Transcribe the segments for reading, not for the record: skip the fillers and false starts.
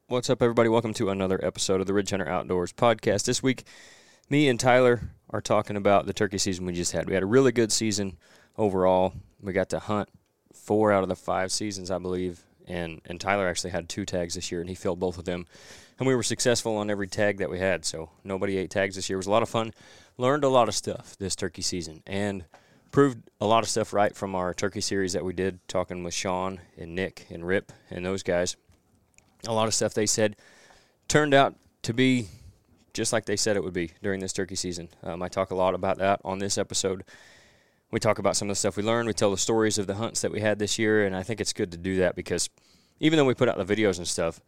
What's up, everybody? Welcome to another episode of the Ridge Hunter Outdoors podcast. This week, me and Tyler are talking about the turkey season we just had. We had a really good season overall. We got to hunt 4 out of the 5 seasons, I believe, and Tyler actually had 2 tags this year, and he filled both of them. And we were successful on every tag that we had, so nobody ate tags this year. It was a lot of fun. Learned a lot of stuff this turkey season, and proved a lot of stuff right from our turkey series that we did, talking with Sean and Nick and Rip and those guys. A lot of stuff they said turned out to be just like they said it would be during this turkey season. I talk a lot about that on this episode. We talk about some of the stuff we learned. We tell the stories of the hunts that we had this year, and I think it's good to do that because even though we put out the videos and stuff,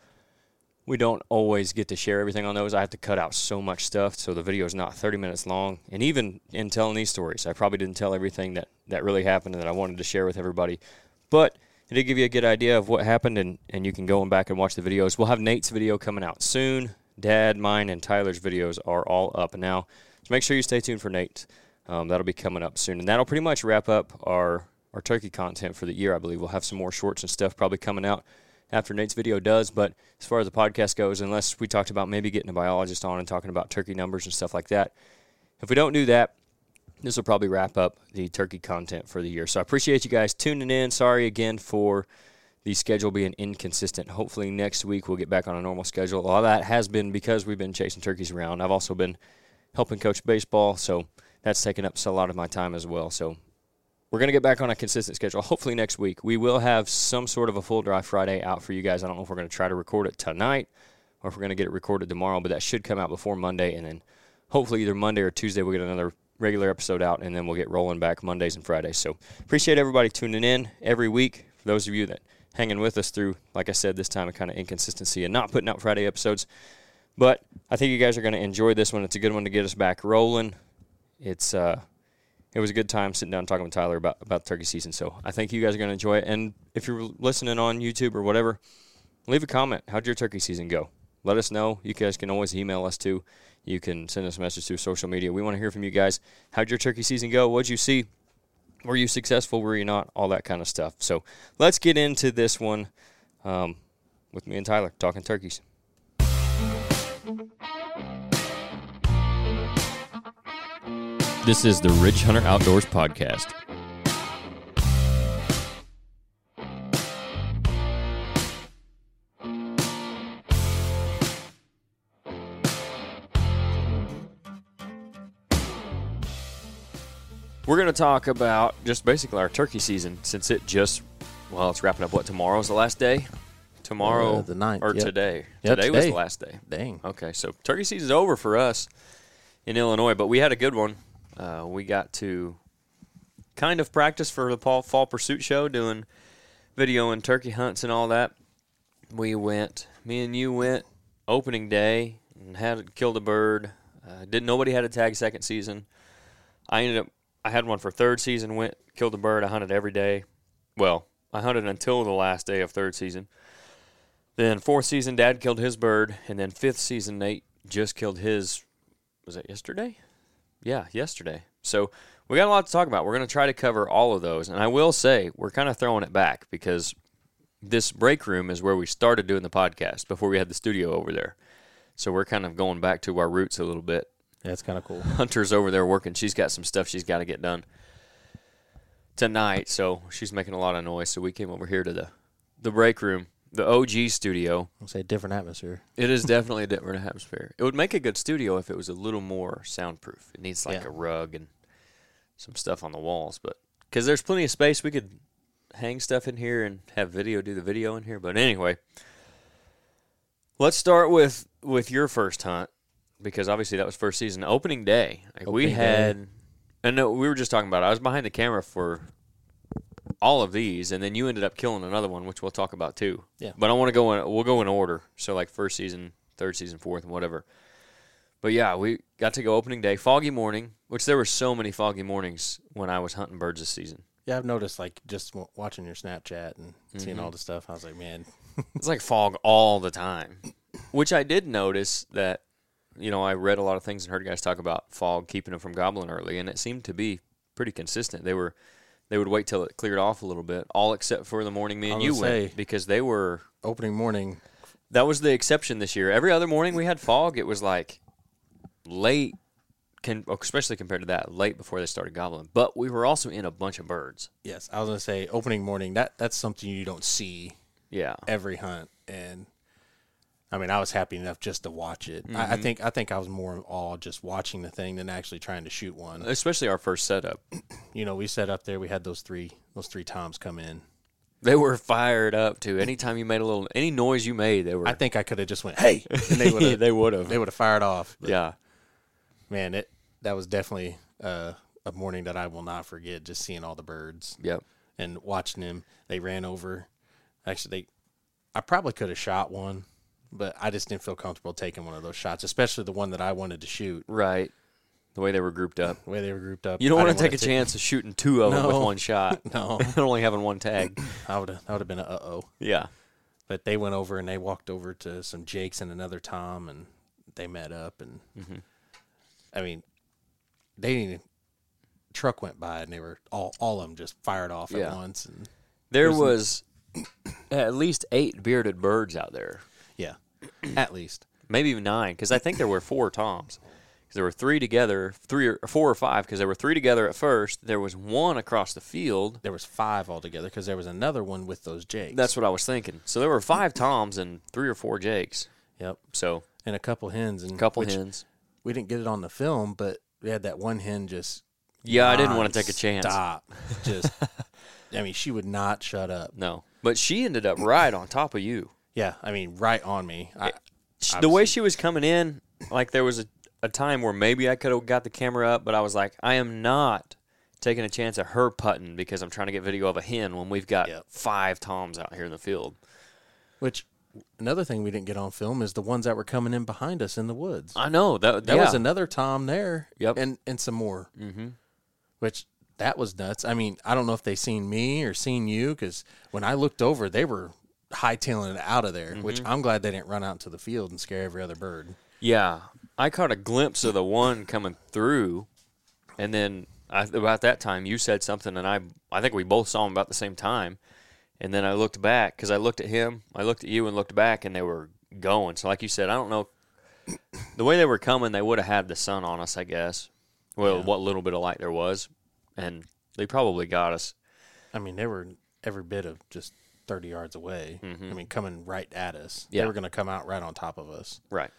we don't always get to share everything on those. I have to cut out so much stuff, so the video is not 30 minutes long. And even in telling these stories, I probably didn't tell everything that really happened and that I wanted to share with everybody. But it did give you a good idea of what happened, and you can go back and watch the videos. We'll have Nate's video coming out soon. Dad, mine, and Tyler's videos are all up now. So make sure you stay tuned for Nate. That'll be coming up soon. And that'll pretty much wrap up our turkey content for the year, I believe. We'll have some more shorts and stuff probably coming out after Nate's video does. But as far as the podcast goes, unless we talked about maybe getting a biologist on and talking about turkey numbers and stuff like that, if we don't do that, this will probably wrap up the turkey content for the year. So I appreciate you guys tuning in. Sorry again for the schedule being inconsistent. Hopefully next week we'll get back on a normal schedule. A lot of that has been because we've been chasing turkeys around. I've also been helping coach baseball, so that's taken up a lot of my time as well. So we're going to get back on a consistent schedule. Hopefully next week we will have some sort of a full dry Friday out for you guys. I don't know if we're going to try to record it tonight or if we're going to get it recorded tomorrow, but that should come out before Monday, and then hopefully either Monday or Tuesday we'll get another regular episode out, and then we'll get rolling back Mondays and Fridays. So appreciate everybody tuning in every week. For those of you that hanging with us through, like I said, this time of kind of inconsistency and not putting out Friday episodes. But I think you guys are going to enjoy this one. It's a good one to get us back rolling. It was a good time sitting down talking with Tyler about turkey season. So I think you guys are going to enjoy it. And if you're listening on YouTube or whatever, leave a comment. How'd your turkey season go? Let us know. You guys can always email us too. You can send us a message through social media. We want to hear from you guys. How'd your turkey season go? What'd you see? Were you successful? Were you not? All that kind of stuff. So let's get into this one with me and Tyler talking turkeys. This is the Ridge Hunter Outdoors podcast. We're going to talk about just basically our turkey season since it's wrapping up. What, tomorrow's the last day? Tomorrow, the 9th, or yep. today? Yep, today was the last day. Dang. Okay, so turkey season's over for us in Illinois, but we had a good one. We got to kind of practice for the fall pursuit show, doing video and turkey hunts and all that. Me and you went opening day and killed a bird. Nobody had a tag second season. I had one for third season, killed a bird. I hunted every day. Well, I hunted until the last day of third season. Then fourth season, Dad killed his bird. And then fifth season, Nate just killed his, was that yesterday? Yeah, yesterday. So we got a lot to talk about. We're going to try to cover all of those. And I will say, we're kind of throwing it back because this break room is where we started doing the podcast before we had the studio over there. So we're kind of going back to our roots a little bit. Yeah, it's kind of cool. Hunter's over there working. She's got some stuff she's got to get done tonight, so she's making a lot of noise. So we came over here to the break room, the OG studio. I'll say different atmosphere. It is definitely a different atmosphere. It would make a good studio if it was a little more soundproof. It needs like a rug and some stuff on the walls, but because there's plenty of space, we could hang stuff in here and have do the video in here. But anyway, let's start with your first hunt. Because obviously that was first season. Opening day. We were just talking about it. I was behind the camera for all of these, and then you ended up killing another one, which we'll talk about too. Yeah. But we'll go in order. So like first season, third season, fourth, and whatever. But yeah, we got to go opening day, foggy morning, which there were so many foggy mornings when I was hunting birds this season. Yeah, I've noticed, like, just watching your Snapchat and seeing all the stuff, I was like, man. It's like fog all the time, which I did notice that. I read a lot of things and heard guys talk about fog keeping them from gobbling early, and it seemed to be pretty consistent. They would wait till it cleared off a little bit, all except for the morning me and you went, because they were opening morning That was the exception this year. Every other morning we had fog. It was like late, especially compared to that, late before they started gobbling. But we were also in a bunch of birds. Yes, I was going to say opening morning, that's something you don't see every hunt. And, I mean, I was happy enough just to watch it. I think I was more in awe just watching the thing than actually trying to shoot one. Especially our first setup. You know, we set up there. We had those three toms come in. They were fired up too. Anytime you made any noise you made, they were. I think I could have just went, "Hey," and they would have. They would have fired off. But, yeah, man, that was definitely a morning that I will not forget. Just seeing all the birds. Yep. And watching them, they ran over. Actually, I probably could have shot one, but I just didn't feel comfortable taking one of those shots, especially the one that I wanted to shoot. Right. The way they were grouped up. You don't want to take a chance of shooting two of them with one shot. No. And only having one tag. That would have been a uh-oh. Yeah. But they went over and they walked over to some jakes and another tom, and they met up. And, I mean, truck went by, and they were all of them just fired off at once. And there was at least 8 bearded birds out there. Yeah, at least. Maybe even 9, because I think there were 4 toms. There were 3 together, 4 or 5, because there were 3 together at first. There was 1 across the field. There was 5 altogether, because there was another one with those jakes. That's what I was thinking. So there were 5 toms and 3 or 4 jakes. Yep. So and a couple hens. hens. We didn't get it on the film, but we had that one hen just. Yeah, I didn't want to take a chance. Stop. Just. I mean, she would not shut up. No, but she ended up right on top of you. Yeah, I mean, right on me. The way she was coming in, like there was a time where maybe I could have got the camera up, but I was like, I am not taking a chance of her putting because I'm trying to get video of a hen when we've got 5 toms out here in the field. Which, another thing we didn't get on film is the ones that were coming in behind us in the woods. I know. That was another tom there. Yep. And some more. Mm-hmm. Which, that was nuts. I mean, I don't know if they seen me or seen you, because when I looked over, they were hightailing it out of there, which I'm glad they didn't run out to the field and scare every other bird. Yeah. I caught a glimpse of the one coming through, and then about that time you said something, and I think we both saw him about the same time. And then I looked back, because I looked at him, I looked at you and looked back, and they were going. So like you said, I don't know. The way they were coming, they would have had the sun on us, I guess. Well, what little bit of light there was. And they probably got us. I mean, they were every bit of just 30 yards away. I mean, coming right at us. Yeah. They were going to come out right on top of us. Right.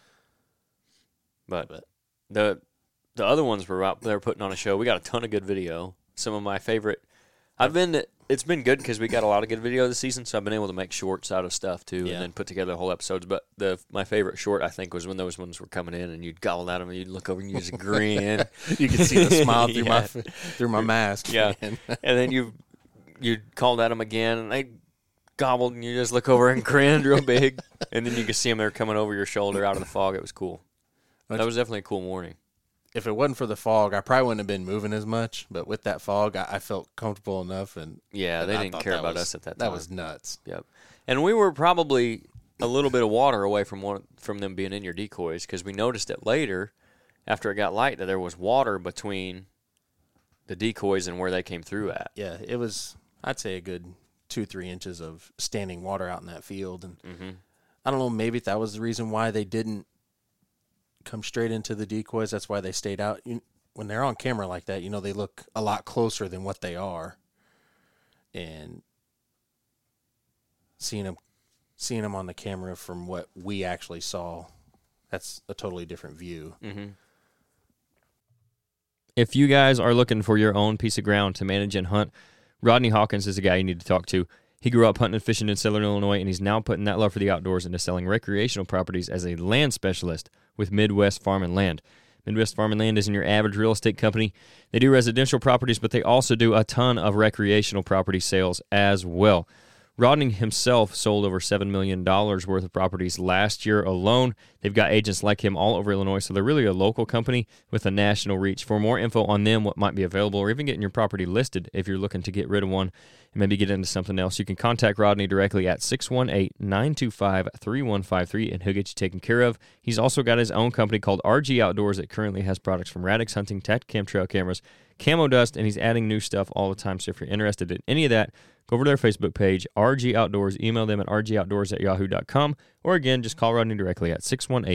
But the other ones were out there putting on a show. We got a ton of good video. Some of my favorite. It's been good because we got a lot of good video this season, so I've been able to make shorts out of stuff too, and then put together whole episodes. But my favorite short, I think, was when those ones were coming in, and you'd gobble at them, and you'd look over and you just grin. You could see the smile through my mask. Yeah, and then you called at them again, and they gobbled, and you just look over and grinned real big, and then you could see them there coming over your shoulder out of the fog. It was cool. That was definitely a cool morning. If it wasn't for the fog, I probably wouldn't have been moving as much. But with that fog, I felt comfortable enough. And yeah, they didn't care about us at that time. That was nuts. Yep. And we were probably a little bit of water away from them being in your decoys, because we noticed it later after it got light that there was water between the decoys and where they came through at. Yeah, it was, I'd say, a good 2-3 inches of standing water out in that field. And I don't know, maybe that was the reason why they didn't come straight into the decoys. That's why they stayed out. When they're on camera like that, they look a lot closer than what they are. And seeing them on the camera from what we actually saw, that's a totally different view. If you guys are looking for your own piece of ground to manage and hunt, Rodney Hawkins is the guy you need to talk to. He grew up hunting and fishing in Southern Illinois, and he's now putting that love for the outdoors into selling recreational properties as a land specialist with Midwest Farm and Land. Midwest Farm and Land isn't your average real estate company. They do residential properties, but they also do a ton of recreational property sales as well. Rodney himself sold over $7 million worth of properties last year alone. They've got agents like him all over Illinois, so they're really a local company with a national reach. For more info on them, what might be available, or even getting your property listed if you're looking to get rid of one and maybe get into something else, you can contact Rodney directly at 618-925-3153, and he'll get you taken care of. He's also got his own company called RG Outdoors that currently has products from Radix Hunting, Tactacam trail cameras, Camo Dust, and he's adding new stuff all the time. So if you're interested in any of that, Go over to their Facebook page, RG Outdoors. Email them at rgoutdoors@yahoo.com. Or again, just call Rodney directly at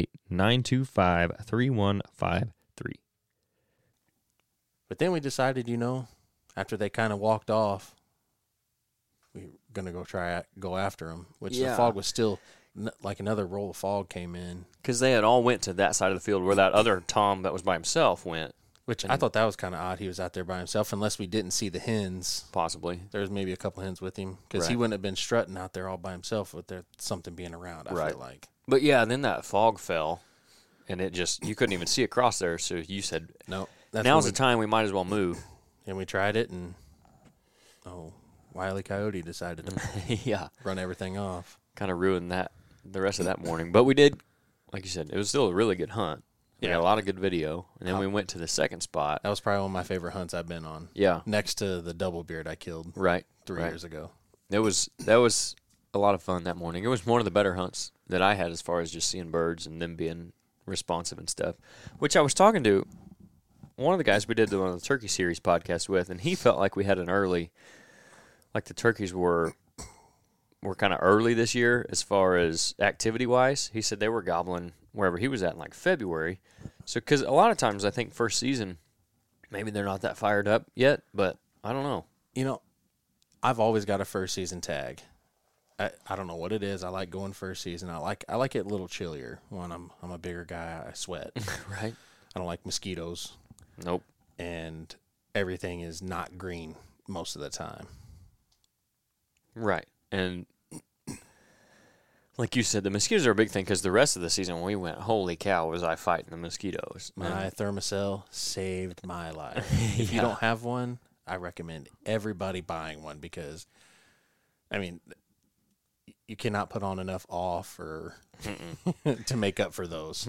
618-925-3153. But then we decided, after they kind of walked off, we were going to go after them, which the fog was still, like another roll of fog came in. Because they had all went to that side of the field where that other Tom that was by himself went. Which I thought that was kind of odd. He was out there by himself, unless we didn't see the hens. Possibly. There was maybe a couple hens with him, because he wouldn't have been strutting out there all by himself with something being around, I feel like. But yeah, then that fog fell, and it just, you couldn't even see across there, so you said, no, now's the time we might as well move. And we tried it, and Wile E. Coyote decided to run everything off. Kind of ruined the rest of that morning. But we did, like you said, it was still a really good hunt. We had a lot of good video, and then we went to the second spot. That was probably one of my favorite hunts I've been on. Yeah. Next to the double beard I killed 3 years ago. That was a lot of fun that morning. It was one of the better hunts that I had as far as just seeing birds and them being responsive and stuff, which I was talking to one of the guys we did one of the Turkey Series podcast with, and he felt like we had an early, like the turkeys were kind of early this year as far as activity-wise. He said they were gobbling wherever he was at in like February. So, because a lot of times I think first season, maybe they're not that fired up yet, but I don't know. I've always got a first season tag. I don't know what it is. I like going first season. I like it a little chillier. When I'm a bigger guy, I sweat. Right. I don't like mosquitoes. Nope. And everything is not green most of the time. Right. And like you said, the mosquitoes are a big thing, because the rest of the season when we went, holy cow, was I fighting the mosquitoes. My Thermacell saved my life. If you don't have one, I recommend everybody buying one, because, you cannot put on enough off or to make up for those.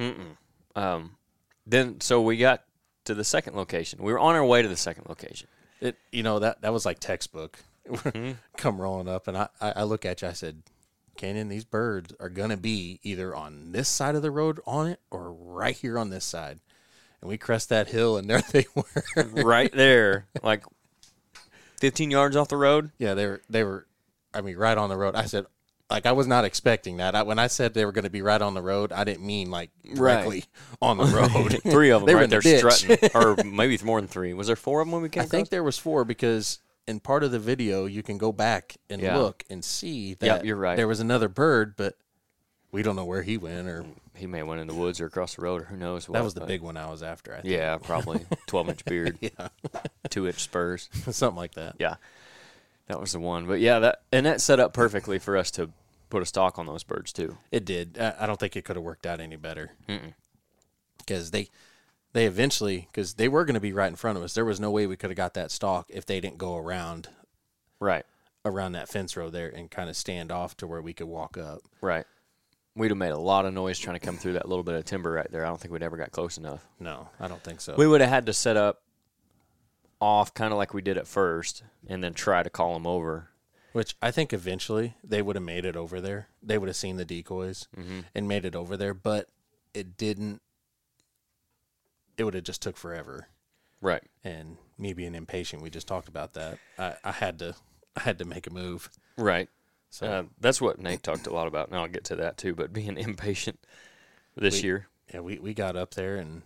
So we got to the second location. We were on our way to the second location. That was like textbook. Come rolling up, and I look at you. I said, Canyon, these birds are going to be either on this side of the road on it or right here on this side. And we crest that hill, and there they were. Right there, like 15 yards off the road? Yeah, they were, right on the road. I said, I was not expecting that. When I said they were going to be right on the road, I didn't mean, directly on the road. 3 of them they right were there strutting. Or maybe more than 3. Was there 4 of them when we came across? I think there was 4, because in part of the video, you can go back and look and see that you're right. There was another bird, but we don't know where he went. Or he may have went in the woods or across the road, or who knows what. That was the big one I was after, I think. Yeah, probably. 12-inch beard. 2-inch spurs. Something like that. Yeah, that was the one. But yeah, that set up perfectly for us to put a stalk on those birds too. It did. I don't think it could have worked out any better. Because they eventually, because they were going to be right in front of us. There was no way we could have got that stalk if they didn't go around that fence row there and kind of stand off to where we could walk up. Right. We'd have made a lot of noise trying to come through that little bit of timber right there. I don't think we'd ever got close enough. No, I don't think so. We would have had to set up off kind of like we did at first and then try to call them over. Which I think eventually they would have made it over there. They would have seen the decoys and made it over there, but it didn't. It would have just took forever. Right. And me being impatient, we just talked about that. I had to make a move. Right. So that's what Nate talked a lot about, and I'll get to that too, but being impatient this year. Yeah, we got up there, and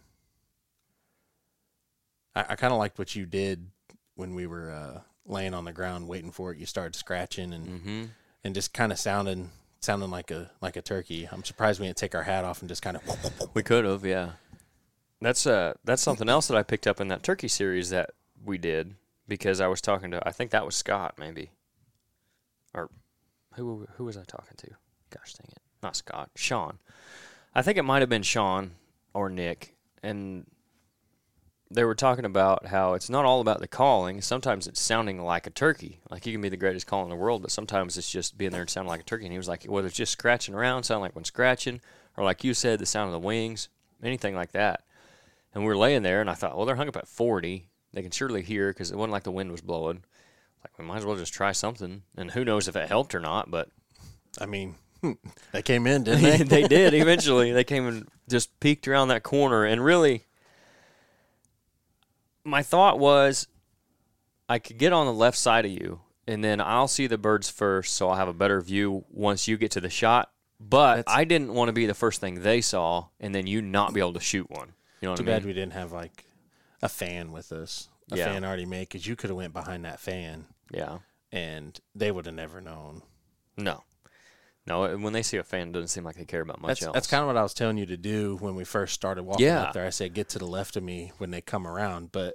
I kind of liked what you did when we were laying on the ground waiting for it. You started scratching and just kind of sounding like a turkey. I'm surprised we didn't take our hat off and just kind of. We could have, yeah. That's something else that I picked up in that turkey series that we did, because I was talking to, I think that was Scott maybe, or who was I talking to? Gosh dang it, not Scott, Sean. I think it might have been Sean or Nick, and they were talking about how it's not all about the calling. Sometimes it's sounding like a turkey. Like, you can be the greatest call in the world, but sometimes it's just being there and sounding like a turkey. And he was like, whether it's just scratching around, sound like when scratching, or like you said, the sound of the wings, anything like that. And we were laying there, and I thought, well, they're hung up at 40. They can surely hear, because it wasn't like the wind was blowing. Like, we might as well just try something. And who knows if it helped or not, but. I mean, they came in, didn't they? They did, eventually. They came and just peeked around that corner. And really, my thought was, I could get on the left side of you, and then I'll see the birds first, so I'll have a better view once you get to the shot. But I didn't want to be the first thing they saw, and then you not be able to shoot one. You know what I mean? Too bad we didn't have like a fan with us. A fan already made, because you could have went behind that fan. Yeah. And they would have never known. No, when they see a fan, it doesn't seem like they care about much else. That's kind of what I was telling you to do when we first started walking up there. I said, get to the left of me when they come around, but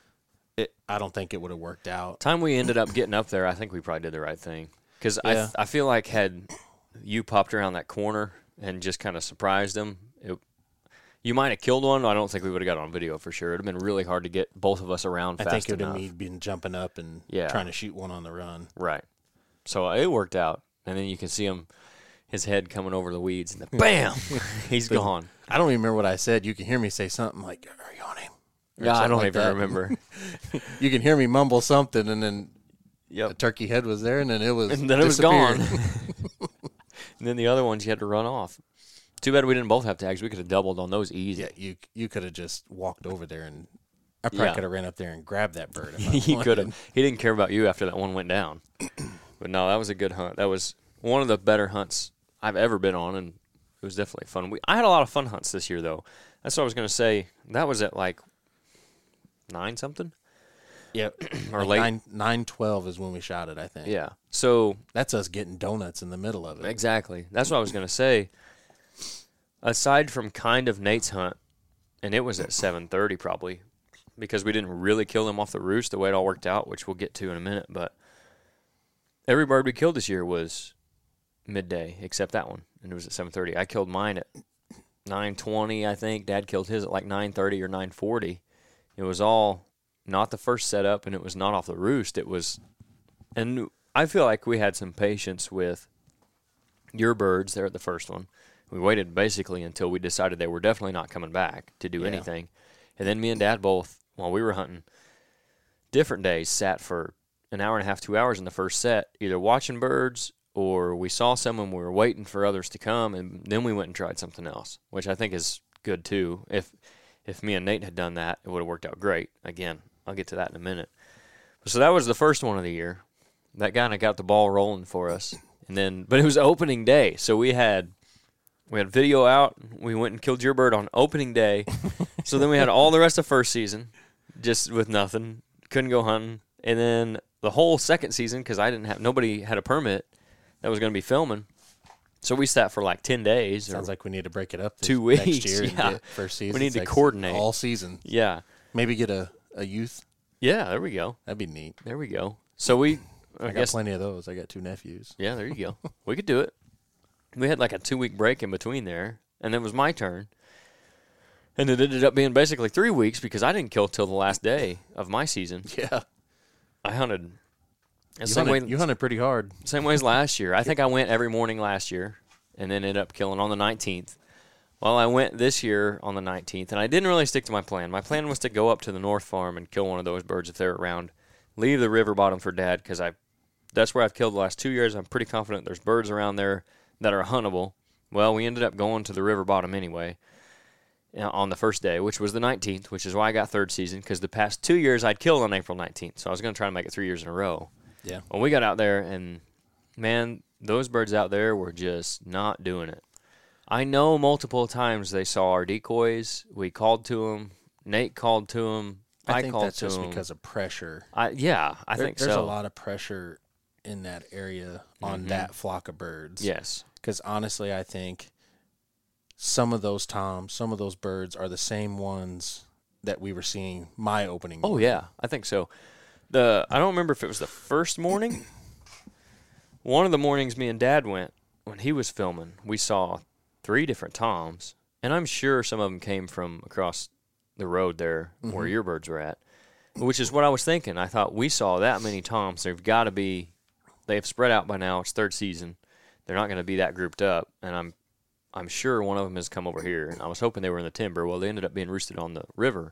I don't think it would have worked out. Time we ended up getting up there, I think we probably did the right thing. Because I feel like had you popped around that corner and just kind of surprised them, you might have killed one. I don't think we would have got it on video for sure. It would have been really hard to get both of us around fast enough. I think it would have been jumping up and trying to shoot one on the run. Right. So it worked out. And then you can see him, his head coming over the weeds, and then bam, he's gone. I don't even remember what I said. You can hear me say something like, are you on him? Yeah, I don't even remember. You can hear me mumble something, and then the turkey head was there, and then it was gone. And then the other ones you had to run off. Too bad we didn't both have tags. We could have doubled on those easy. Yeah, you could have just walked over there, and I probably could have ran up there and grabbed that bird. He could have. He didn't care about you after that one went down. But no, that was a good hunt. That was one of the better hunts I've ever been on, and it was definitely fun. I had a lot of fun hunts this year, though. That's what I was going to say. That was at like 9-something? Yep. Or like late. 9:12 is when we shot it, I think. Yeah. So that's us getting donuts in the middle of it. Exactly. That's what I was going to say. Aside from kind of Nate's hunt, and it was at 7:30 probably, because we didn't really kill them off the roost the way it all worked out, which we'll get to in a minute, but every bird we killed this year was midday except that one, and it was at 7:30. I killed mine at 9:20, I think. Dad killed his at like 9:30 or 9:40. It was all not the first setup, and it was not off the roost. It was, and I feel like we had some patience with your birds there at the first one. We waited basically until we decided they were definitely not coming back to do anything. And then me and Dad both, while we were hunting, different days, sat for an hour and a half, 2 hours in the first set, either watching birds or we saw some and we were waiting for others to come, and then we went and tried something else, which I think is good too. If me and Nate had done that, it would have worked out great. Again, I'll get to that in a minute. So that was the first one of the year. That kind of got the ball rolling for us. And then, but it was opening day, so we had video out. We went and killed your bird on opening day. So then we had all the rest of first season just with nothing. Couldn't go hunting. And then the whole second season, because nobody had a permit that was going to be filming. So we sat for like 10 days. Sounds like we need to break it up 2 weeks next year and get first season. We need to coordinate. All season. Yeah. Maybe get a youth. Yeah, there we go. That'd be neat. There we go. So I got plenty of those. I got 2 nephews. Yeah, there you go. We could do it. We had like a 2-week break in between there, and it was my turn. And it ended up being basically 3 weeks because I didn't kill till the last day of my season. Yeah. I hunted. You hunted pretty hard. Same way as last year. I think I went every morning last year and then ended up killing on the 19th. Well, I went this year on the 19th, and I didn't really stick to my plan. My plan was to go up to the North Farm and kill one of those birds if they're around, leave the river bottom for Dad, because that's where I've killed the last 2 years. I'm pretty confident there's birds around there that are huntable. Well, we ended up going to the river bottom anyway on the first day, which was the 19th, which is why I got third season, because the past 2 years I'd killed on April 19th, so I was going to try to make it 3 years in a row. Yeah. Well, we got out there, and, man, those birds out there were just not doing it. I know multiple times they saw our decoys. We called to them. Nate called to them. I think called that's to just them. because of pressure. I think so. There's a lot of pressure in that area on that flock of birds. Yes. Because honestly, I think some of those toms, some of those birds are the same ones that we were seeing my opening morning. Oh, yeah. I think so. I don't remember if it was the first morning. One of the mornings me and Dad went, when he was filming, we saw 3 different toms, and I'm sure some of them came from across the road there where your birds were at, which is what I was thinking. I thought, we saw that many toms. They've spread out by now. It's third season. They're not going to be that grouped up, and I'm sure one of them has come over here, and I was hoping they were in the timber. Well, they ended up being roosted on the river,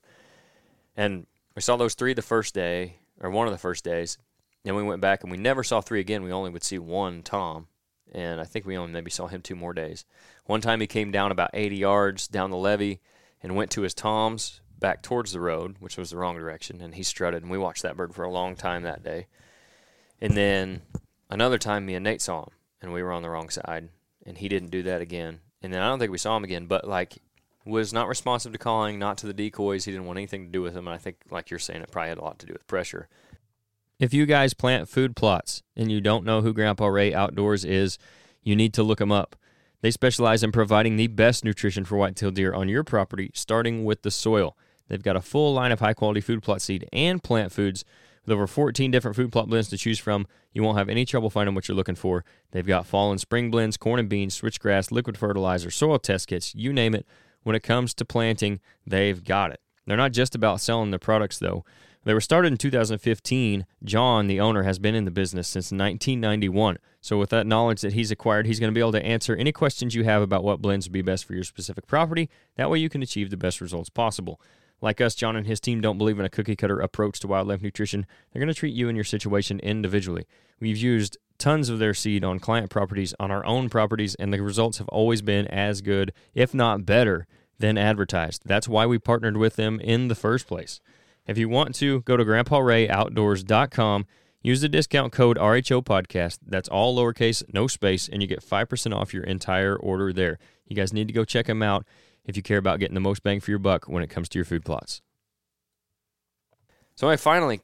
and we saw those 3 the first day, or one of the first days, and we went back, and we never saw 3 again. We only would see 1 tom, and I think we only maybe saw him 2 more days. One time he came down about 80 yards down the levee and went to his toms back towards the road, which was the wrong direction, and he strutted, and we watched that bird for a long time that day. And then another time, me and Nate saw him, and we were on the wrong side, and he didn't do that again. And then I don't think we saw him again, but, like, was not responsive to calling, not to the decoys. He didn't want anything to do with them, and I think, like you're saying, it probably had a lot to do with pressure. If you guys plant food plots and you don't know who Grandpa Ray Outdoors is, you need to look them up. They specialize in providing the best nutrition for whitetail deer on your property, starting with the soil. They've got a full line of high-quality food plot seed and plant foods. With over 14 different food plot blends to choose from, you won't have any trouble finding what you're looking for. They've got fall and spring blends, corn and beans, switchgrass, liquid fertilizer, soil test kits, you name it. When it comes to planting, they've got it. They're not just about selling their products, though. They were started in 2015. John, the owner, has been in the business since 1991. So with that knowledge that he's acquired, he's going to be able to answer any questions you have about what blends would be best for your specific property. That way you can achieve the best results possible. Like us, John and his team don't believe in a cookie-cutter approach to wildlife nutrition. They're going to treat you and your situation individually. We've used tons of their seed on client properties, on our own properties, and the results have always been as good, if not better, than advertised. That's why we partnered with them in the first place. If you want to, go to GrandpaRayOutdoors.com, use the discount code RHO Podcast. That's all lowercase, no space, and you get 5% off your entire order there. You guys need to go check them out if you care about getting the most bang for your buck when it comes to your food plots. So I finally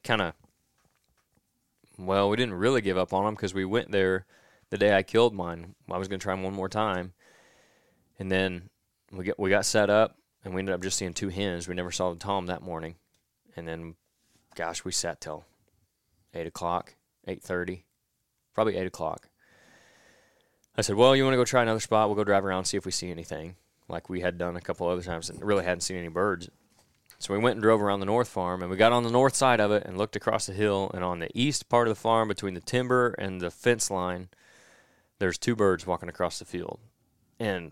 we didn't really give up on them because we went there the day I killed mine. I was going to try them one more time. And then we got set up, and we ended up just seeing 2 hens. We never saw the tom that morning. And then, gosh, we sat till 8 o'clock, 8:30, probably 8 o'clock. I said, well, you want to go try another spot? We'll go drive around and see if we see anything, like we had done a couple other times and really hadn't seen any birds. So we went and drove around the north farm, and we got on the north side of it and looked across the hill, and on the east part of the farm between the timber and the fence line, there's 2 birds walking across the field. And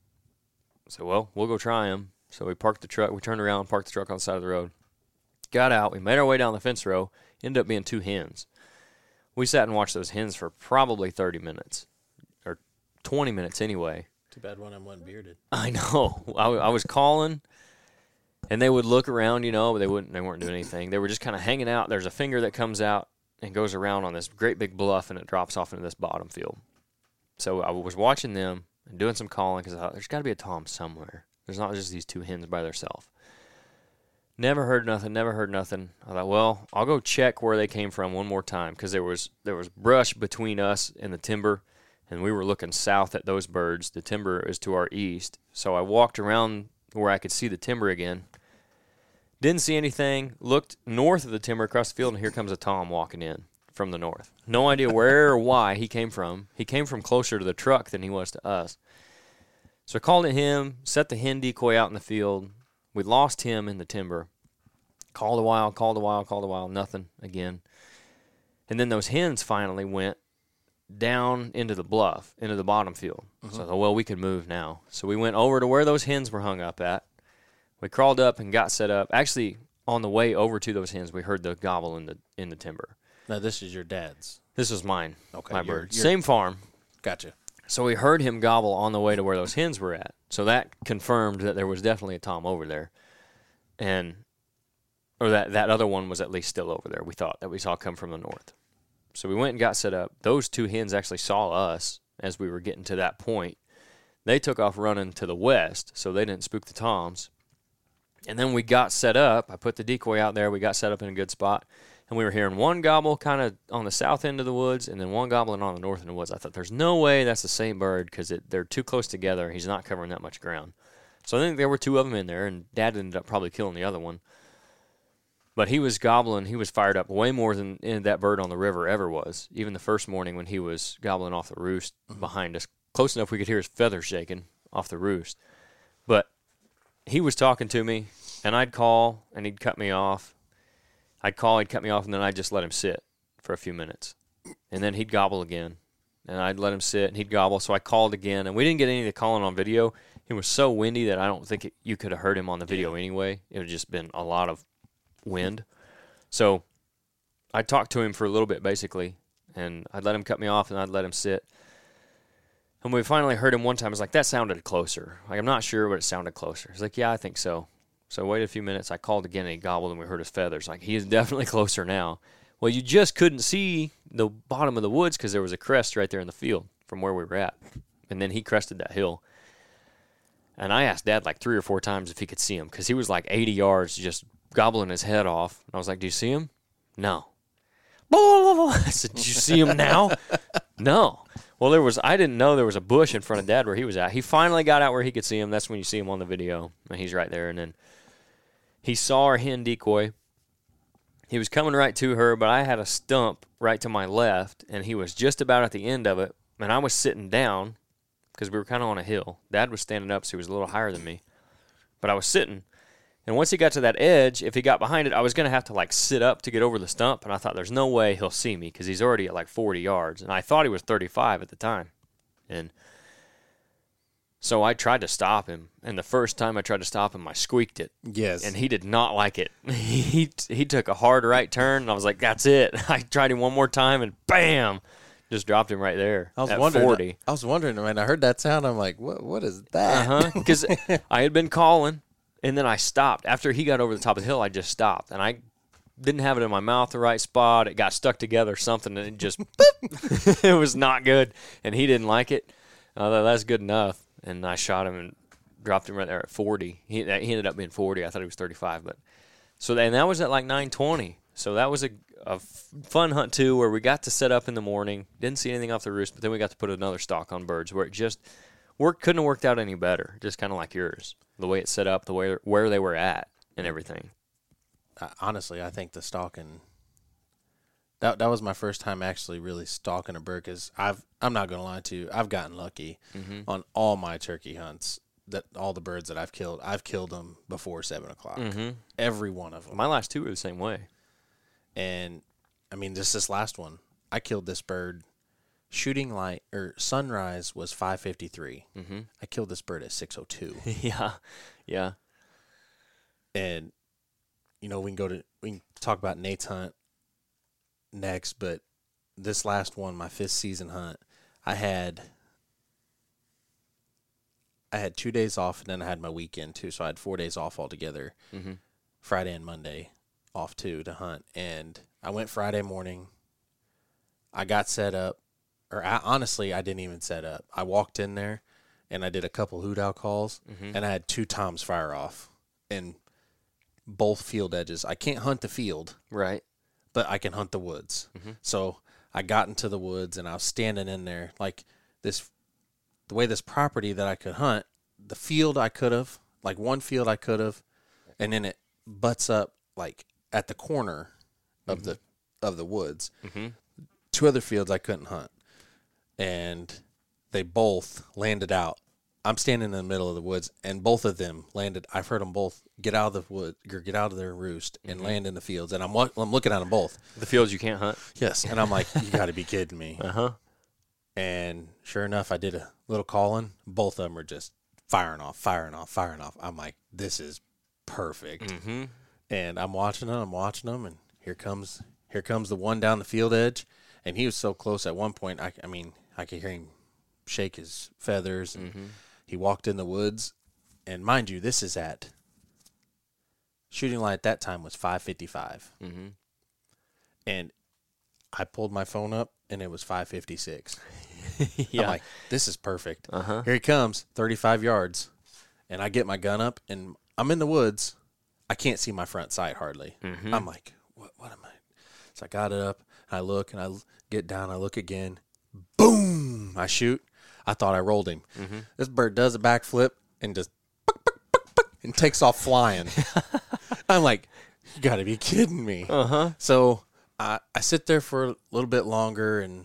I said, well, we'll go try them. So we parked the truck. We turned around, parked the truck on the side of the road. Got out. We made our way down the fence row. Ended up being 2 hens. We sat and watched those hens for probably 30 minutes, or 20 minutes anyway. Too bad one of them wasn't bearded. I know. I was calling, and they would look around, but they weren't doing anything. They were just kind of hanging out. There's a finger that comes out and goes around on this great big bluff, and it drops off into this bottom field. So I was watching them and doing some calling because I thought there's got to be a tom somewhere. There's not just these 2 hens by themselves. Never heard nothing. I thought, well, I'll go check where they came from one more time because there was brush between us and the timber, and we were looking south at those birds. The timber is to our east. So I walked around where I could see the timber again. Didn't see anything. Looked north of the timber across the field, and here comes a tom walking in from the north. No idea where or why he came from. He came from closer to the truck than he was to us. So I called at him, set the hen decoy out in the field. We lost him in the timber. Called a while, nothing again. And then those hens finally went down into the bluff, into the bottom field. Mm-hmm. So I thought, well, we could move now. So we went over to where those hens were hung up at. We crawled up and got set up. Actually, on the way over to those hens, we heard the gobble in the timber. Now, this is your dad's? This was mine, okay, my bird. Same farm. Gotcha. So we heard him gobble on the way to where those hens were at. So that confirmed that there was definitely a tom over there. Or that other one was at least still over there, we thought, that we saw come from the north. So we went and got set up. Those 2 hens actually saw us as we were getting to that point. They took off running to the west, so they didn't spook the toms. And then we got set up. I put the decoy out there. We got set up in a good spot. And we were hearing one gobble kind of on the south end of the woods and then one gobbling on the north end of the woods. I thought, there's no way that's the same bird because they're too close together. He's not covering that much ground. So I think there were 2 of them in there, and Dad ended up probably killing the other one. But he was gobbling. He was fired up way more than that bird on the river ever was. Even the first morning when he was gobbling off the roost behind us, close enough we could hear his feathers shaking off the roost. But he was talking to me, and I'd call, and he'd cut me off. I'd call, he'd cut me off, and then I'd just let him sit for a few minutes. And then he'd gobble again, and I'd let him sit, and he'd gobble. So I called again, and we didn't get any of the calling on video. It was so windy that I don't think you could have heard him on the video anyway. It would just been a lot of wind. So I talked to him for a little bit, basically, and I'd let him cut me off, and I'd let him sit. And we finally heard him one time. I was like, that sounded closer. Like, I'm not sure, but it sounded closer. He's like, yeah, I think so. So I waited a few minutes. I called again, and he gobbled, and we heard his feathers. Like, he is definitely closer now. Well, you just couldn't see the bottom of the woods because there was a crest right there in the field from where we were at. And then he crested that hill. And I asked Dad like 3 or 4 times if he could see him because he was like 80 yards just gobbling his head off. And I was like, do you see him? No. I said, did you see him now? No. Well, I didn't know there was a bush in front of Dad where he was at. He finally got out where he could see him. That's when you see him on the video. And he's right there. And then he saw our hen decoy. He was coming right to her, but I had a stump right to my left, and he was just about at the end of it. And I was sitting down because we were kind of on a hill. Dad was standing up, so he was a little higher than me. But I was sitting. And once he got to that edge, if he got behind it, I was going to have to like sit up to get over the stump. And I thought, there's no way he'll see me because he's already at like 40 yards. And I thought he was 35 at the time. And so I tried to stop him. And the first time I tried to stop him, I squeaked it. Yes. And he did not like it. He took a hard right turn, and I was like, that's it. I tried him one more time, and bam, just dropped him right there at 40. I was wondering, when I heard that sound, I'm like, what is that? Because I had been calling. And then I stopped. After he got over the top of the hill, I just stopped. And I didn't have it in my mouth the right spot. It got stuck together or something, and it just, it was not good. And he didn't like it. That's good enough. And I shot him and dropped him right there at 40. He ended up being 40. I thought he was 35. And that was at like 9:20. So that was a fun hunt, too, where we got to set up in the morning. Didn't see anything off the roost, but then we got to put another stalk on birds where it just couldn't have worked out any better, just kind of like yours. The way it's set up, the way where they were at, and everything. Honestly, I think the stalking, that was my first time actually really stalking a bird because I'm not going to lie to you, I've gotten lucky on all my turkey hunts. That all the birds that I've killed them before 7 o'clock. Every one of them. My last 2 were the same way. And, I mean, this last one, I killed this bird. Shooting light or sunrise was 5:53. I killed this bird at 6:02. Yeah. And we can talk about Nate's hunt next, but this last one, my 5th season hunt, I had 2 days off, and then I had my weekend too, so I had 4 days off altogether. Friday and Monday off too to hunt, and I went Friday morning. I got set up. Honestly, I didn't even set up. I walked in there, and I did a couple hoot owl calls, and I had 2 toms fire off in both field edges. I can't hunt the field, right? But I can hunt the woods. So I got into the woods, and I was standing in there like this. The way this property that I could hunt, the field I could have, like one field I could have, and then it butts up like at the corner of the woods. 2 other fields I couldn't hunt. And they both landed out. I'm standing in the middle of the woods, and both of them landed. I've heard them both get out of the wood, or get out of their roost, and land in the fields. And I'm looking at them both. The fields you can't hunt? Yes. And I'm like, you got to be kidding me. And sure enough, I did a little calling. Both of them are just firing off. I'm like, this is perfect. And I'm watching them, and here comes the one down the field edge. And he was so close at one point, I mean, I could hear him shake his feathers. And he walked in the woods. And mind you, this is at shooting light at that time was 5:55. And I pulled my phone up, and it was 5:56. I'm like, this is perfect. Here he comes, 35 yards. And I get my gun up, and I'm in the woods. I can't see my front sight hardly. I'm like, what am I? So I got it up. I look, and I get down. I look again. Boom! I shoot. I thought I rolled him. This bird does a backflip and just and takes off flying. I'm like, you got to be kidding me. So I sit there for a little bit longer, and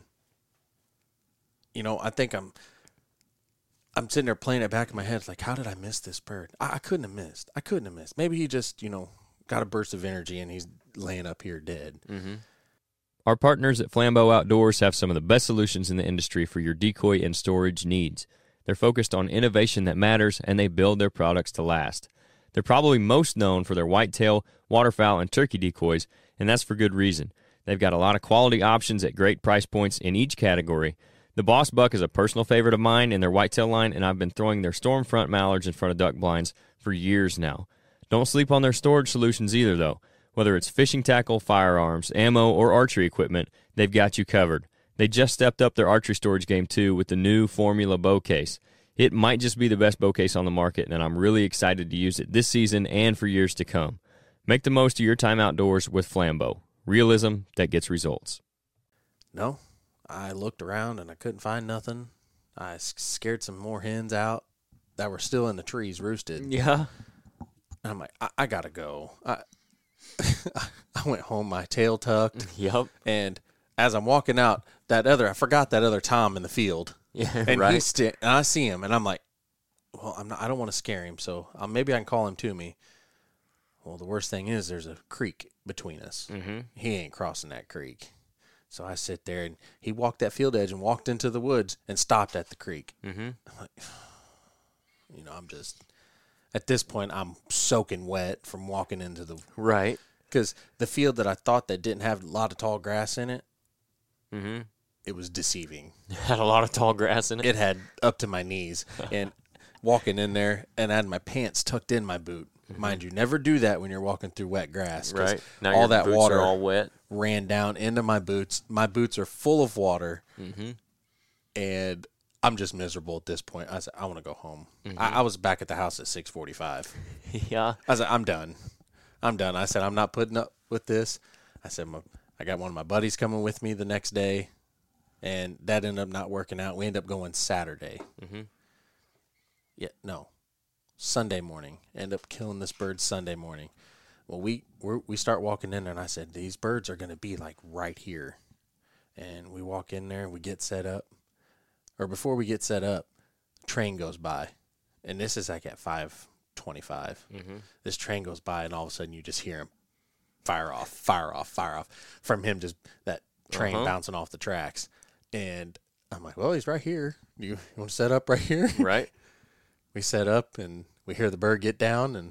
I think I'm sitting there playing it back in my head, like, how did I miss this bird? I couldn't have missed. Maybe he just got a burst of energy and he's laying up here dead. Our partners at Flambeau Outdoors have some of the best solutions in the industry for your decoy and storage needs. They're focused on innovation that matters, and they build their products to last. They're probably most known for their whitetail, waterfowl, and turkey decoys, and that's for good reason. They've got a lot of quality options at great price points in each category. The Boss Buck is a personal favorite of mine in their whitetail line, and I've been throwing their Stormfront mallards in front of duck blinds for years now. Don't sleep on their storage solutions either, though. Whether it's fishing tackle, firearms, ammo, or archery equipment, they've got you covered. They just stepped up their archery storage game, too, with the new Formula bow case. It might just be the best bow case on the market, and I'm really excited to use it this season and for years to come. Make the most of your time outdoors with Flambeau. Realism that gets results. No, I looked around and I couldn't find nothing. I scared some more hens out that were still in the trees roosted. Yeah. And I'm like, I gotta go. I went home, my tail tucked. Yep. And as I'm walking out, I forgot that other Tom in the field. Yeah, and right. and I see him, and I'm like, well, I don't want to scare him, so maybe I can call him to me. Well, the worst thing is there's a creek between us. Mm-hmm. He ain't crossing that creek. So I sit there, and he walked that field edge and walked into the woods and stopped at the creek. Mm-hmm. I'm like, I'm just, at this point, I'm soaking wet from walking into the... Right. Because the field that I thought that didn't have a lot of tall grass in it, Mm-hmm. it was deceiving. Had a lot of tall grass in it. It had up to my knees. And walking in there, and I had my pants tucked in my boot. Mm-hmm. Mind you, never do that when you're walking through wet grass. Right. Now all your that boots water are all wet. Ran down into my boots. My boots are full of water. Mm-hmm. And I'm just miserable at this point. I said, I want to go home. Mm-hmm. I was back at the house at 6:45. Yeah. I said, I'm done. I said, I'm not putting up with this. I said, I got one of my buddies coming with me the next day, and that ended up not working out. We ended up going Saturday. Mm-hmm. Yeah, no, Sunday morning. End up killing this bird Sunday morning. Well, we start walking in there, and I said, these birds are going to be like right here. And we walk in there, and we get set up. Or before we get set up, train goes by. And this is like at 5:25. Mm-hmm. This train goes by, and all of a sudden you just hear him fire off, fire off, fire off. From him just that train bouncing off the tracks. And I'm like, well, he's right here. You want to set up right here? Right. We set up, and we hear the bird get down, and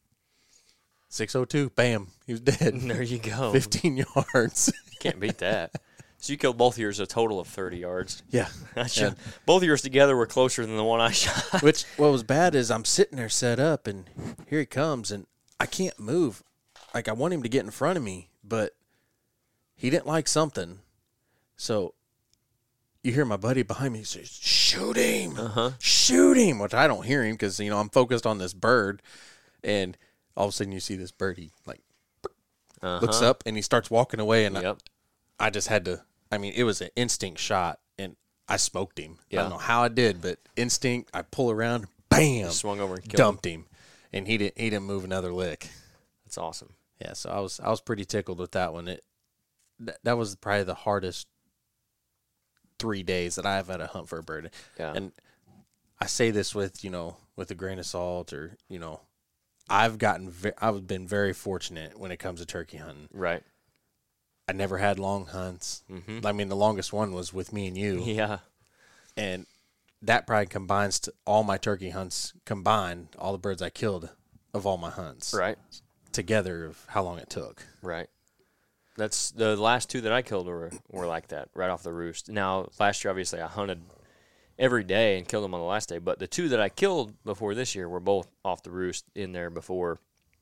6:02, bam, he was dead. There you go. 15 yards. Can't beat that. So you killed both of yours a total of 30 yards. Yeah. Yeah. Both of yours together were closer than the one I shot. Which, what was bad is I'm sitting there set up, and here he comes, and I can't move. Like, I want him to get in front of me, but he didn't like something. So you hear my buddy behind me say, shoot him, shoot him, which I don't hear him because, I'm focused on this bird. And all of a sudden you see this bird, he like looks up and he starts walking away. And I just had to, it was an instinct shot and I smoked him. Yeah. I don't know how I did, but instinct, I pull around, bam, swung over and killed dumped him. And he didn't move another lick. That's awesome. Yeah. So I was pretty tickled with that one. That was probably the hardest 3 days that I've had to hunt for a bird. Yeah. And I say this with a grain of salt or, I've been very fortunate when it comes to turkey hunting. Right. I never had long hunts. Mm-hmm. The longest one was with me and you. Yeah. And that probably combines to all my turkey hunts combined, all the birds I killed of all my hunts. Right. Together of how long it took. Right. That's the last two that I killed were like that, right off the roost. Now, last year, obviously, I hunted every day and killed them on the last day. But the two that I killed before this year were both off the roost in there before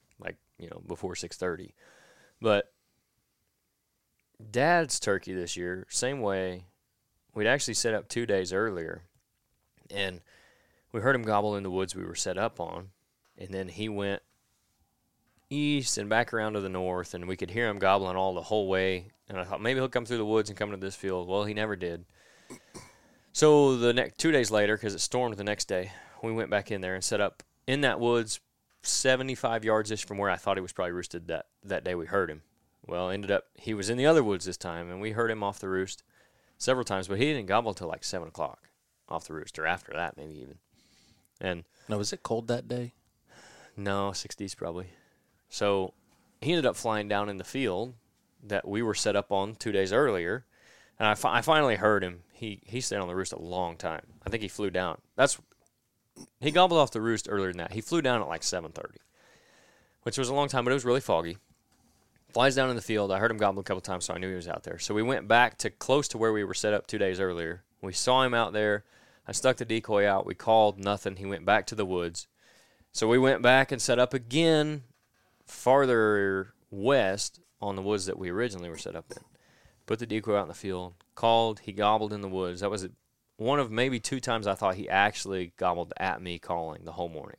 6:30. But Dad's turkey this year, same way. We'd actually set up 2 days earlier, and we heard him gobble in the woods we were set up on, and then he went east and back around to the north, and we could hear him gobbling all the whole way. And I thought maybe he'll come through the woods and come to this field. Well, he never did. So the next 2 days later, because it stormed the next day, we went back in there and set up in that woods 75 yards-ish from where I thought he was probably roosted that day we heard him. Well, ended up he was in the other woods this time, and we heard him off the roost several times, but he didn't gobble until like 7 o'clock off the roost, or after that maybe even. And now, was it cold that day? No, 60s probably. So he ended up flying down in the field that we were set up on 2 days earlier, and I finally heard him. He stayed on the roost a long time. I think he flew down. He gobbled off the roost earlier than that. He flew down at like 7:30, which was a long time, but it was really foggy. Flies down in the field. I heard him gobble a couple times, so I knew he was out there. So we went back to close to where we were set up 2 days earlier. We saw him out there. I stuck the decoy out. We called, nothing. He went back to the woods. So we went back and set up again farther west on the woods that we originally were set up in. Put the decoy out in the field, called, he gobbled in the woods. That was one of maybe 2 times I thought he actually gobbled at me calling the whole morning.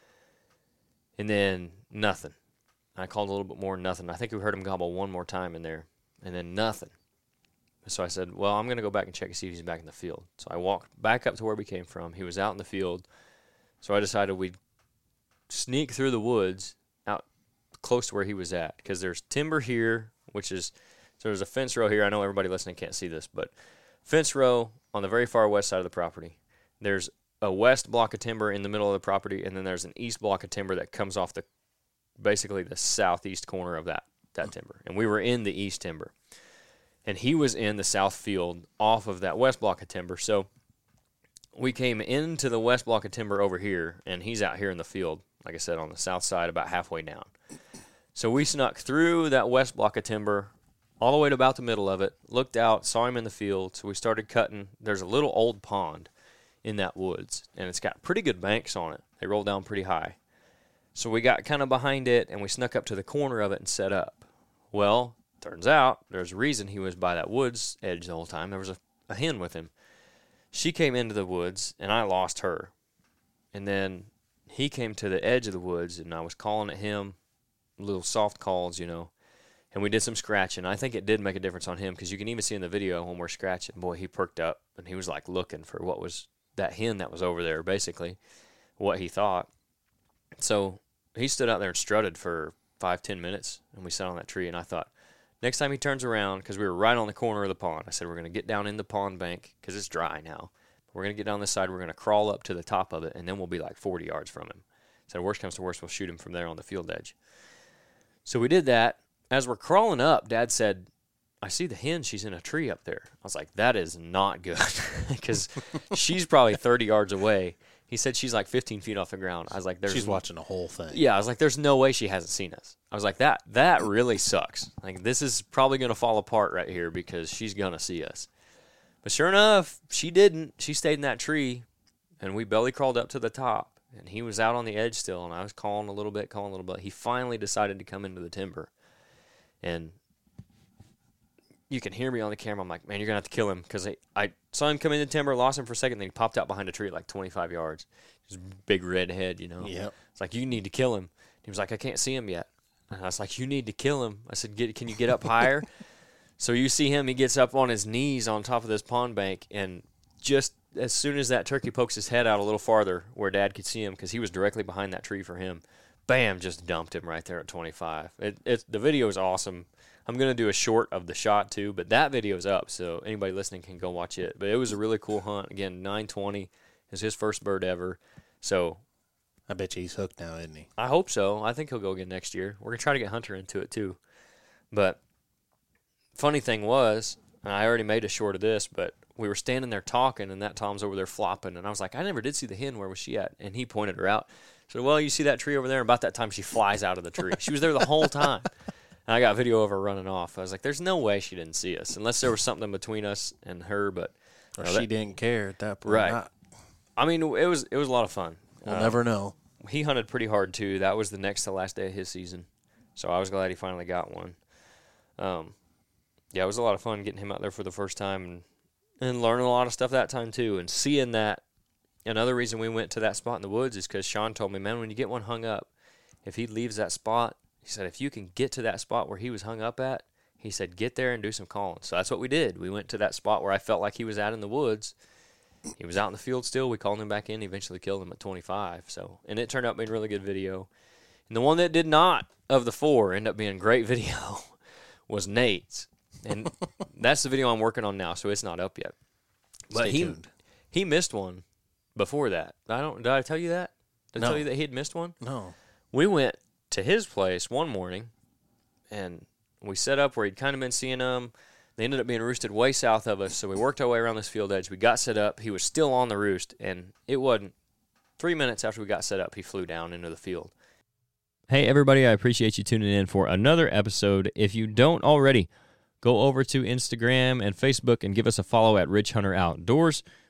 And then nothing. I called a little bit more, nothing. I think we heard him gobble one more time in there, and then nothing. So I said, well, I'm going to go back and check and see if he's back in the field. So I walked back up to where we came from. He was out in the field. So I decided we'd sneak through the woods out close to where he was at, because there's timber here, which is, so there's a fence row here. I know everybody listening can't see this, but fence row on the very far west side of the property. There's a west block of timber in the middle of the property, and then there's an east block of timber that comes off basically the southeast corner of that timber. And we were in the east timber. And he was in the south field off of that west block of timber. So we came into the west block of timber over here, and he's out here in the field, like I said, on the south side, about halfway down. So we snuck through that west block of timber all the way to about the middle of it, looked out, saw him in the field, so we started cutting. There's a little old pond in that woods, and it's got pretty good banks on it. They roll down pretty high. So we got kind of behind it, and we snuck up to the corner of it and set up. Well, turns out there's a reason he was by that woods edge the whole time. There was a hen with him. She came into the woods, and I lost her. And then he came to the edge of the woods, and I was calling at him, little soft calls, and we did some scratching. I think it did make a difference on him, because you can even see in the video when we're scratching, boy, he perked up, and he was like looking for what was that hen that was over there, basically, what he thought. So he stood out there and strutted for 5-10 minutes, and we sat on that tree, and I thought, next time he turns around, because we were right on the corner of the pond, I said, we're going to get down in the pond bank, because it's dry now. We're going to get down this side, we're going to crawl up to the top of it, and then we'll be like 40 yards from him. So worst comes to worst, we'll shoot him from there on the field edge. So we did that. As we're crawling up, Dad said, I see the hen, she's in a tree up there. I was like, that is not good, because she's probably 30 yards away. He said she's like 15 feet off the ground. I was like, she's watching the whole thing. Yeah, I was like, there's no way she hasn't seen us. I was like, that really sucks. Like, this is probably going to fall apart right here, because she's going to see us. But sure enough, she didn't. She stayed in that tree, and we belly crawled up to the top, and he was out on the edge still, and I was calling a little bit. He finally decided to come into the timber, and you can hear me on the camera. I'm like, man, you're going to have to kill him, because I saw him come in the timber, lost him for a second, then he popped out behind a tree at like 25 yards. Just big red head, Yep. It's like, you need to kill him. He was like, I can't see him yet. And I was like, you need to kill him. I said, can you get up higher? So you see him, he gets up on his knees on top of this pond bank, and just as soon as that turkey pokes his head out a little farther where Dad could see him, because he was directly behind that tree for him, bam, just dumped him right there at 25. The video is awesome. I'm going to do a short of the shot too, but that video's up, so anybody listening can go watch it. But it was a really cool hunt. Again, 920 is his first bird ever. So I bet you he's hooked now, isn't he? I hope so. I think he'll go again next year. We're going to try to get Hunter into it too. But funny thing was, and I already made a short of this, but we were standing there talking, and that Tom's over there flopping, and I was like, I never did see the hen. Where was she at? And he pointed her out. So, well, you see that tree over there? And about that time, she flies out of the tree. She was there the whole time. And I got video of her running off. I was like, there's no way she didn't see us, unless there was something between us and her. But she didn't care at that point. Right. I mean, it was a lot of fun. We'll never know. He hunted pretty hard, too. That was the next to last day of his season. So I was glad he finally got one. Yeah, it was a lot of fun getting him out there for the first time and learning a lot of stuff that time, too. And seeing that, another reason we went to that spot in the woods is because Sean told me, man, when you get one hung up, if he leaves that spot, he said, if you can get to that spot where he was hung up at, he said, get there and do some calling. So that's what we did. We went to that spot where I felt like he was at in the woods. He was out in the field still. We called him back in, eventually killed him at 25. And it turned out being a really good video. And the one that did not, of the 4, end up being a great video was Nate's. And that's the video I'm working on now, so it's not up yet. But Stay tuned. He missed one before that. Did I tell you that? Did I tell you that he had missed one? No. We went to his place one morning, and we set up where he'd kind of been seeing them. They ended up being roosted way south of us, so we worked our way around this field edge. We got set up. He was still on the roost, and it wasn't 3 minutes after we got set up, he flew down into the field. Hey, everybody, I appreciate you tuning in for another episode. If you don't already, go over to Instagram and Facebook and give us a follow at Ridge Hunter Outdoors.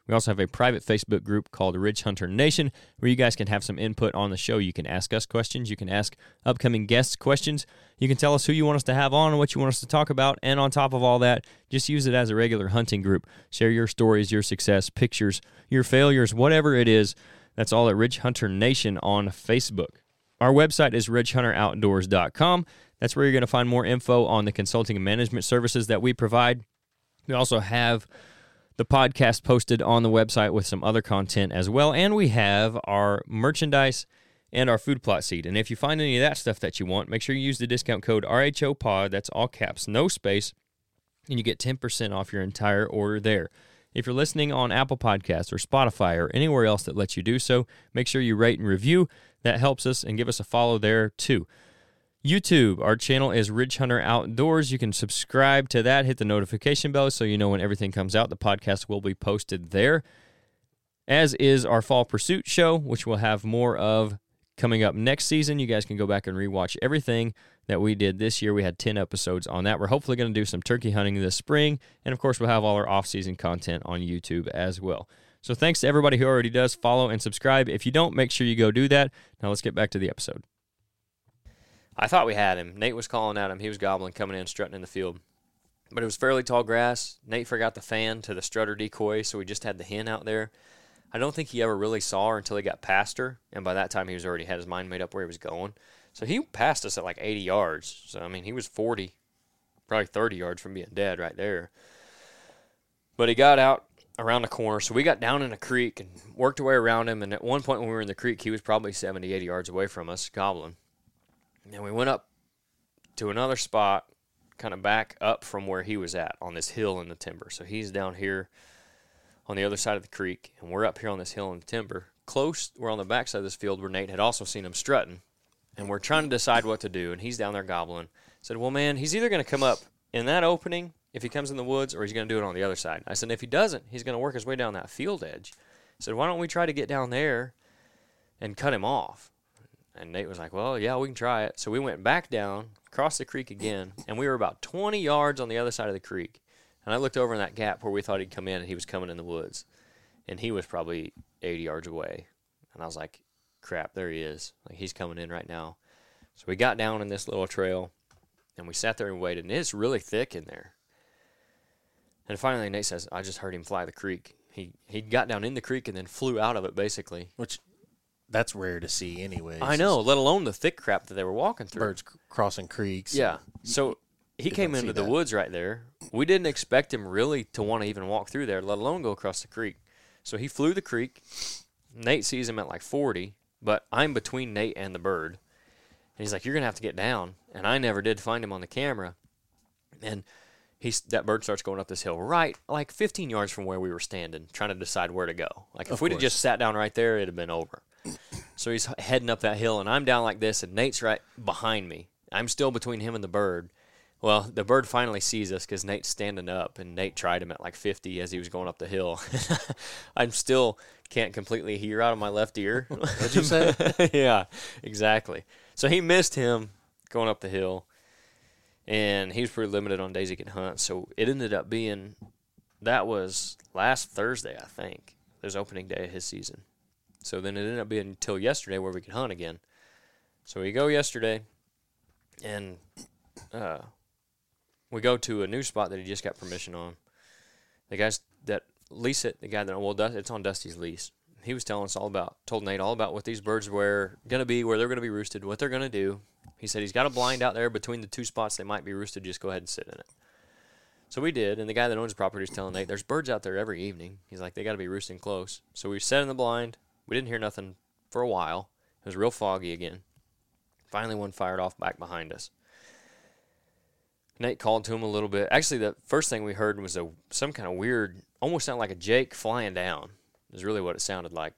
We also have a private Facebook group called Ridge Hunter Nation where you guys can have some input on the show. You can ask us questions. You can ask upcoming guests questions. You can tell us who you want us to have on and what you want us to talk about. And on top of all that, just use it as a regular hunting group. Share your stories, your success, pictures, your failures, whatever it is. That's all at Ridge Hunter Nation on Facebook. Our website is ridgehunteroutdoors.com. That's where you're going to find more info on the consulting and management services that we provide. We also have the podcast posted on the website with some other content as well, and we have our merchandise and our food plot seed. And if you find any of that stuff that you want, make sure you use the discount code RHOPOD, that's all caps, no space, and you get 10% off your entire order there. If you're listening on Apple Podcasts or Spotify or anywhere else that lets you do so, make sure you rate and review. That helps us, and give us a follow there too. YouTube, our channel is Ridge Hunter Outdoors. You can subscribe to that, hit the notification bell so you know when everything comes out. The podcast will be posted there, as is our Fall Pursuit show, which we'll have more of coming up next season. You guys can go back and rewatch everything that we did this year. We had 10 episodes on that. We're hopefully going to do some turkey hunting this spring, and of course we'll have all our off-season content on YouTube as well. So thanks to everybody who already does follow and subscribe. If you don't, make sure you go do that. Now let's get back to the episode. I thought we had him. Nate was calling at him. He was gobbling, coming in, strutting in the field. But it was fairly tall grass. Nate forgot the fan to the strutter decoy, so we just had the hen out there. I don't think he ever really saw her until he got past her, and by that time he was already had his mind made up where he was going. So he passed us at like 80 yards. So, I mean, he was 40, probably 30 yards from being dead right there. But he got out around the corner, so we got down in a creek and worked our way around him, and at one point when we were in the creek, he was probably 70, 80 yards away from us, gobbling. And we went up to another spot, kind of back up from where he was at on this hill in the timber. So he's down here on the other side of the creek, and we're up here on this hill in the timber. Close, we're on the back side of this field where Nate had also seen him strutting, and we're trying to decide what to do, and he's down there gobbling. I said, well, man, he's either going to come up in that opening if he comes in the woods, or he's going to do it on the other side. I said, if he doesn't, he's going to work his way down that field edge. I said, why don't we try to get down there and cut him off? And Nate was like, well, yeah, we can try it. So we went back down, crossed the creek again, and we were about 20 yards on the other side of the creek. And I looked over in that gap where we thought he'd come in, and he was coming in the woods. And he was probably 80 yards away. And I was like, crap, there he is. Like, he's coming in right now. So we got down in this little trail, and we sat there and waited. And it's really thick in there. And finally Nate says, I just heard him fly the creek. He got down in the creek and then flew out of it, basically. Which, that's rare to see anyways. I know, let alone the thick crap that they were walking through. Birds crossing creeks. Yeah. So he came into the woods right there. We didn't expect him really to want to even walk through there, let alone go across the creek. So he flew the creek. Nate sees him at like 40, but I'm between Nate and the bird. And he's like, you're going to have to get down. And I never did find him on the camera. And that bird starts going up this hill right like 15 yards from where we were standing, trying to decide where to go. Like, if we'd have just sat down right there, it'd have been over. So he's heading up that hill, and I'm down like this, and Nate's right behind me. I'm still between him and the bird. Well, the bird finally sees us because Nate's standing up, and Nate tried him at like 50 as he was going up the hill. I'm still can't completely hear out of my left ear. What'd you say? Yeah, exactly. So he missed him going up the hill. And he was pretty limited on days he could hunt. So it ended up being, that was last Thursday, I think. It was opening day of his season. So then it ended up being until yesterday where we could hunt again. So we go yesterday, and we go to a new spot that he just got permission on. The guys that lease it, it's on Dusty's lease. He was telling us told Nate all about what these birds were going to be, where they're going to be roosted, what they're going to do. He said he's got a blind out there between the two spots they might be roosted. Just go ahead and sit in it. So we did, and the guy that owns the property was telling Nate, there's birds out there every evening. He's like, they got to be roosting close. So we sat in the blind. We didn't hear nothing for a while. It was real foggy again. Finally, one fired off back behind us. Nate called to him a little bit. Actually, the first thing we heard was some kind of weird, almost sounded like a jake flying down. Is really what it sounded like.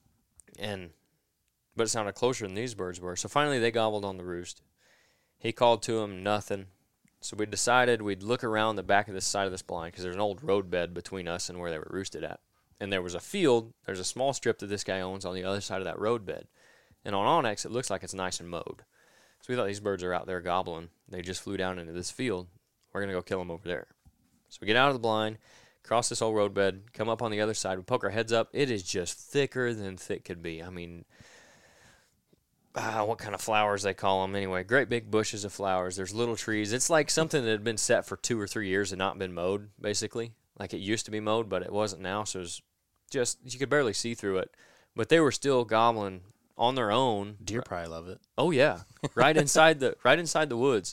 But it sounded closer than these birds were. So finally they gobbled on the roost. He called to him, nothing. So we decided we'd look around the back of this side of this blind because there's an old road bed between us and where they were roosted at. And there was a field, there's a small strip that this guy owns on the other side of that road bed. And on Onyx, it looks like it's nice and mowed. So we thought these birds are out there gobbling. They just flew down into this field. We're going to go kill them over there. So we get out of the blind, cross this whole roadbed, come up on the other side. We poke our heads up. It is just thicker than thick could be. I mean, what kind of flowers they call them anyway. Great big bushes of flowers. There's little trees. It's like something that had been set for 2 or 3 years and not been mowed, basically. Like it used to be mowed, but it wasn't now. So it was just, you could barely see through it. But they were still gobbling on their own. Deer probably love it. Oh, yeah. Right inside the woods.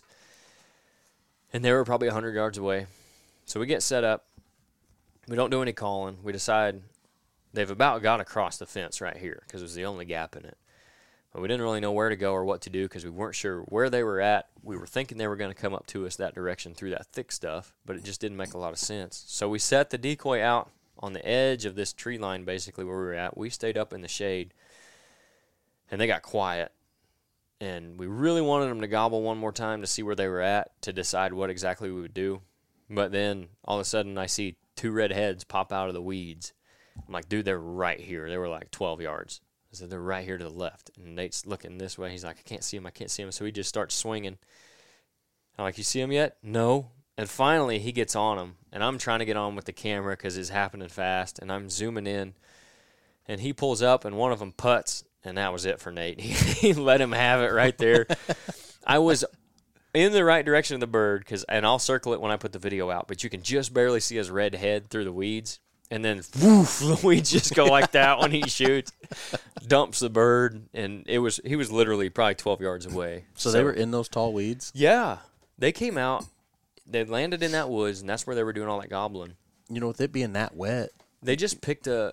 And they were probably 100 yards away. So we get set up. We don't do any calling. We decide they've about got across the fence right here because it was the only gap in it. But we didn't really know where to go or what to do because we weren't sure where they were at. We were thinking they were going to come up to us that direction through that thick stuff, but it just didn't make a lot of sense. So we set the decoy out on the edge of this tree line, basically where we were at. We stayed up in the shade, and they got quiet. And we really wanted them to gobble one more time to see where they were at to decide what exactly we would do. But then all of a sudden I see 2 red heads pop out of the weeds. I'm like, dude, they're right here. They were like 12 yards. I said, they're right here to the left. And Nate's looking this way. He's like, I can't see him. So he just starts swinging. I'm like, you see him yet? No. And finally he gets on him. And I'm trying to get on with the camera because it's happening fast. And I'm zooming in. And he pulls up and one of them putts. And that was it for Nate. He let him have it right there. I was in the right direction of the bird, and I'll circle it when I put the video out, but you can just barely see his red head through the weeds. And then, woof, the weeds just go like that when he shoots. Dumps the bird, and he was literally probably 12 yards away. So they were in those tall weeds? Yeah. They came out. They landed in that woods, and that's where they were doing all that gobbling. You know, with it being that wet. They just picked a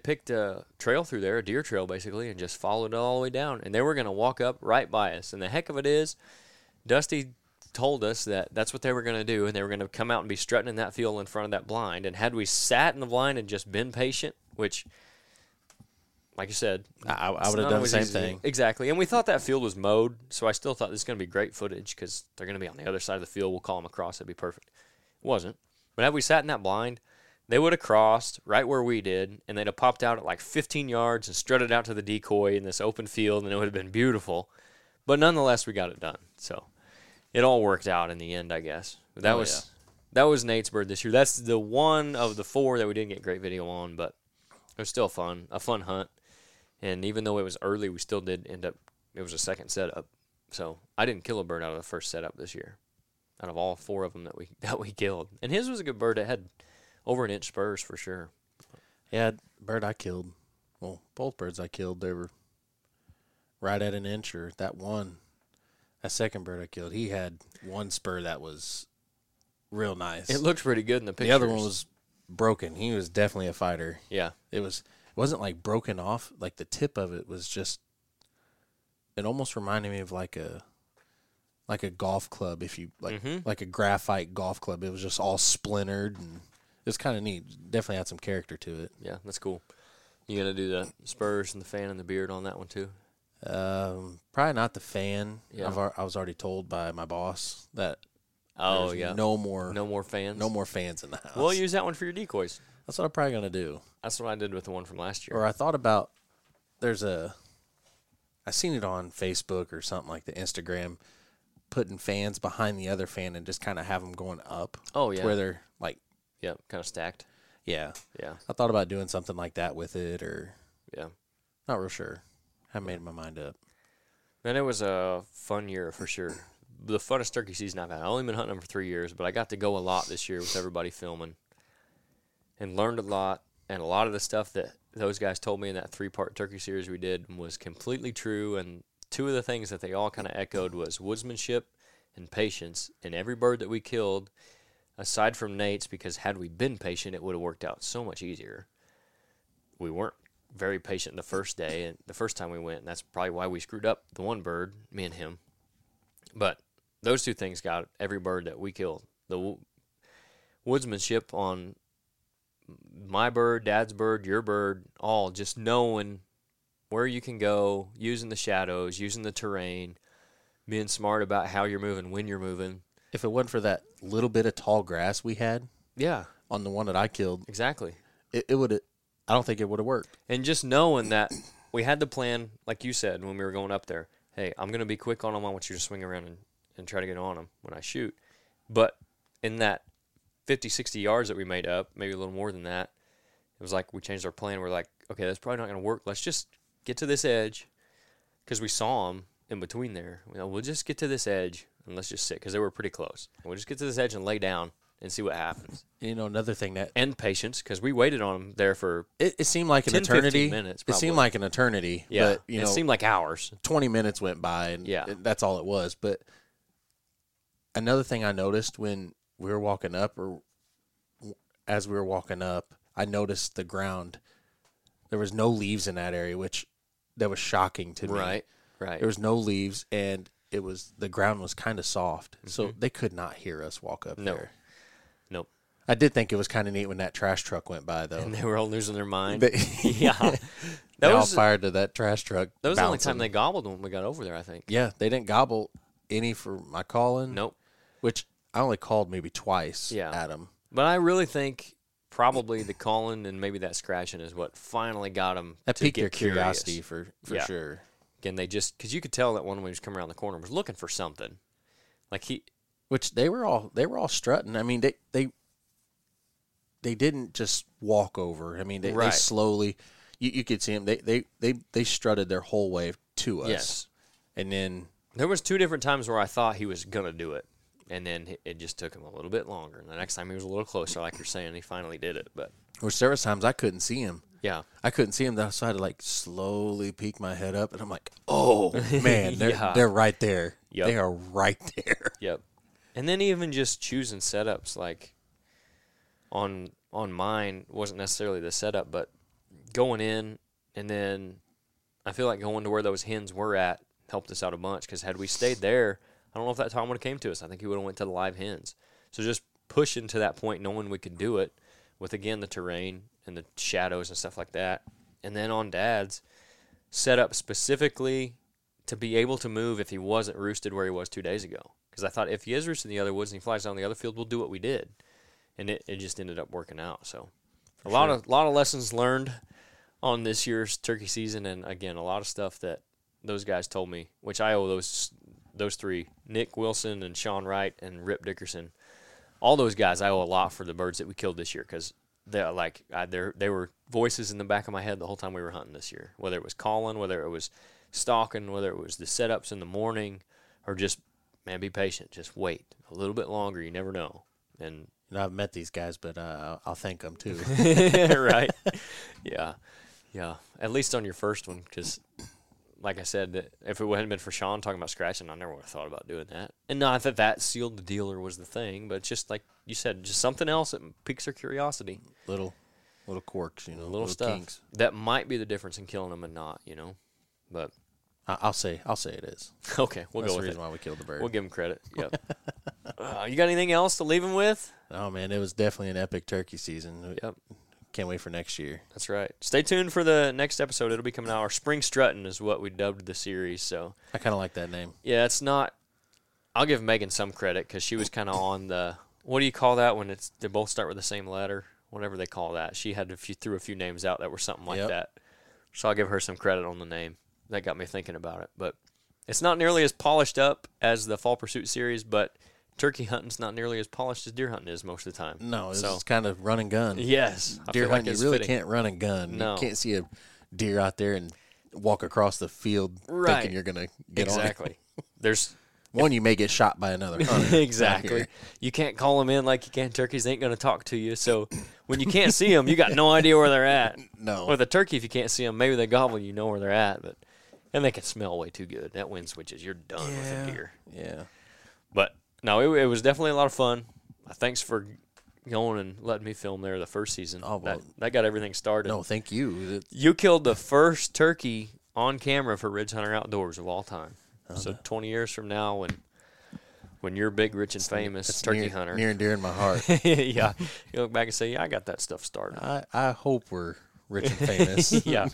trail through there, a deer trail basically, and just followed it all the way down. And they were going to walk up right by us. And the heck of it is, Dusty told us that that's what they were going to do, and they were going to come out and be strutting in that field in front of that blind. And had we sat in the blind and just been patient, which, like you said, I would have done the same thing. Exactly. And we thought that field was mowed, so I still thought this was going to be great footage because they're going to be on the other side of the field. We'll call them across. It'd be perfect. It wasn't. But had we sat in that blind, they would have crossed right where we did, and they'd have popped out at like 15 yards and strutted out to the decoy in this open field, and it would have been beautiful. But nonetheless, we got it done. So it all worked out in the end, I guess. That was Nate's bird this year. That's the one of the 4 that we didn't get great video on, but it was still fun, a fun hunt. And even though it was early, we still did end up, it was a second setup. So I didn't kill a bird out of the first setup this year, out of all 4 of them that we killed. And his was a good bird that had over an inch spurs for sure. Yeah, bird I killed. Well, both birds I killed, they were right at an inch, or that second bird I killed, he had one spur that was real nice. It looked pretty good in the pictures. The other one was broken. He was definitely a fighter. Yeah. It wasn't like broken off. Like the tip of it was just, it almost reminded me of like a golf club, if you like a graphite golf club. It was just all splintered, and it was kind of neat. Definitely had some character to it. Yeah, that's cool. You gonna do the spurs and the fan and the beard on that one too? Probably not the fan. Yeah. I was already told by my boss that no more fans. No more fans in the house. We'll use that one for your decoys. That's what I'm probably gonna do. That's what I did with the one from last year. Or I thought about, I seen it on Facebook or something like the Instagram, putting fans behind the other fan and just kind of have them going up. Oh yeah, to where they're like, yeah, kind of stacked. Yeah. Yeah. I thought about doing something like that with it, or yeah, not real sure. Haven't made my mind up. Man, it was a fun year for sure. The funnest turkey season I've had. I've only been hunting them for 3 years, but I got to go a lot this year with everybody filming and learned a lot. And a lot of the stuff that those guys told me in that 3-part turkey series we did was completely true. And 2 of the things that they all kind of echoed was woodsmanship and patience. And every bird that we killed, aside from Nate's, because had we been patient, it would have worked out so much easier. We weren't very patient the first day and the first time we went, and that's probably why we screwed up the one bird, me and him. But those 2 things got every bird that we killed. The woodsmanship on my bird, Dad's bird, your bird, all just knowing where you can go, using the shadows, using the terrain, being smart about how you're moving, when you're moving. If it wasn't for that little bit of tall grass we had, on the one that I killed, exactly, it would. I don't think it would have worked. And just knowing that we had the plan, like you said when we were going up there. Hey, I'm going to be quick on them. I want you to swing around and try to get on them when I shoot. But in that 50, 60 yards that we made up, maybe a little more than that. It was like we changed our plan. We're like, okay, that's probably not going to work. Let's just get to this edge because we saw them in between there. We'll just get to this edge and let's just sit because they were pretty close. And we'll just get to this edge and lay down and see what happens. Another thing that... And patience because we waited on them there for It seemed like 10, an eternity. 15 minutes, it seemed like an eternity. Yeah, But, it seemed like hours. 20 minutes went by, and that's all it was. But another thing I noticed when we were walking up, or as we were walking up, I noticed the ground. There was no leaves in that area, that was shocking to me. Right. There was no leaves, and the ground was kind of soft, so they could not hear us walk up there. Nope. I did think it was kind of neat when that trash truck went by, though. And they were all losing their mind. Yeah. They all fired to that trash truck. That was the only time they gobbled when we got over there, I think. Yeah, they didn't gobble any for my calling. Nope. Which I only called maybe twice at them. But I really think probably the calling and maybe that scratching is what finally got them that to piqued get their curiosity for sure. Again, they just, because you could tell that one when he was coming around the corner was looking for something. Which they were all strutting. I mean, they didn't just walk over. I mean, they slowly, you could see them. They strutted their whole way to us. Yes. And then there was 2 different times where I thought he was going to do it. And then it just took him a little bit longer. And the next time he was a little closer, like you're saying, he finally did it. But there was times I couldn't see him. Yeah. I couldn't see him, so I had to slowly peek my head up, and I'm like, oh, man, they're right there. Yep. They are right there. Yep. And then even just choosing setups, like on mine wasn't necessarily the setup, but going in, and then I feel like going to where those hens were at helped us out a bunch, because had we stayed there, I don't know if that Tom would have came to us. I think he would have went to the live hens. So just pushing to that point, knowing we could do it with, again, the terrain and the shadows and stuff like that. And then on Dad's, set up specifically to be able to move if he wasn't roosted where he was 2 days ago. Because I thought if he is roosted in the other woods and he flies down the other field, we'll do what we did. And it just ended up working out. So a lot of lessons learned on this year's turkey season. And, again, a lot of stuff that those guys told me, which I owe those 3, Nick Wilson and Sean Wright and Rip Dickerson. All those guys I owe a lot for the birds that we killed this year, because they were voices in the back of my head the whole time we were hunting this year, whether it was calling, whether it was stalking, whether it was the setups in the morning, or just, man, be patient. Just wait a little bit longer. You never know. And I've met these guys, but I'll thank them too. Right. Yeah. At least on your first one, because like I said, if it hadn't been for Sean talking about scratching, I never would have thought about doing that. And not that sealed the deal or was the thing, but just like you said, just something else that piques their curiosity. Little quirks, little stuff kinks. That might be the difference in killing them and not, But I'll say it is. Okay, we'll That's go with the reason it. why we killed the bird. We'll give him credit. Yep. You got anything else to leave him with? Oh man, it was definitely an epic turkey season. Yep. Can't wait for next year. That's right. Stay tuned for the next episode. It'll be coming out. Our Spring Strutting is what we dubbed the series. So I kind of like that name. Yeah, it's not. I'll give Megan some credit because she was kind of on the. What do you call that when they both start with the same letter? Whatever they call that. She threw a few names out that were something like that. So I'll give her some credit on the name. That got me thinking about it. But it's not nearly as polished up as the Fall Pursuit series, but turkey hunting's not nearly as polished as deer hunting is most of the time. No, it's kind of run and gun. Yes. Deer hunting, you really can't run and gun. No. You can't see a deer out there and walk across the field thinking you're going to get on it. Exactly. There's one, you may get shot by another hunter. Exactly. You can't call them in like you can turkeys. They ain't going to talk to you. So when you can't see them, you got no idea where they're at. No. With a turkey, if you can't see them, maybe they gobble, you know where they're at. And they can smell way too good. That wind switches, you're done with a deer. Yeah. But no, it was definitely a lot of fun. Thanks for going and letting me film there the first season. Oh, well, that got everything started. No, thank you. You killed the first turkey on camera for Ridge Hunter Outdoors of all time. So 20 years from now, when you're big, rich, and famous turkey hunter. Near and dear in my heart. Yeah. You look back and say, yeah, I got that stuff started. I hope we're rich and famous. Yeah.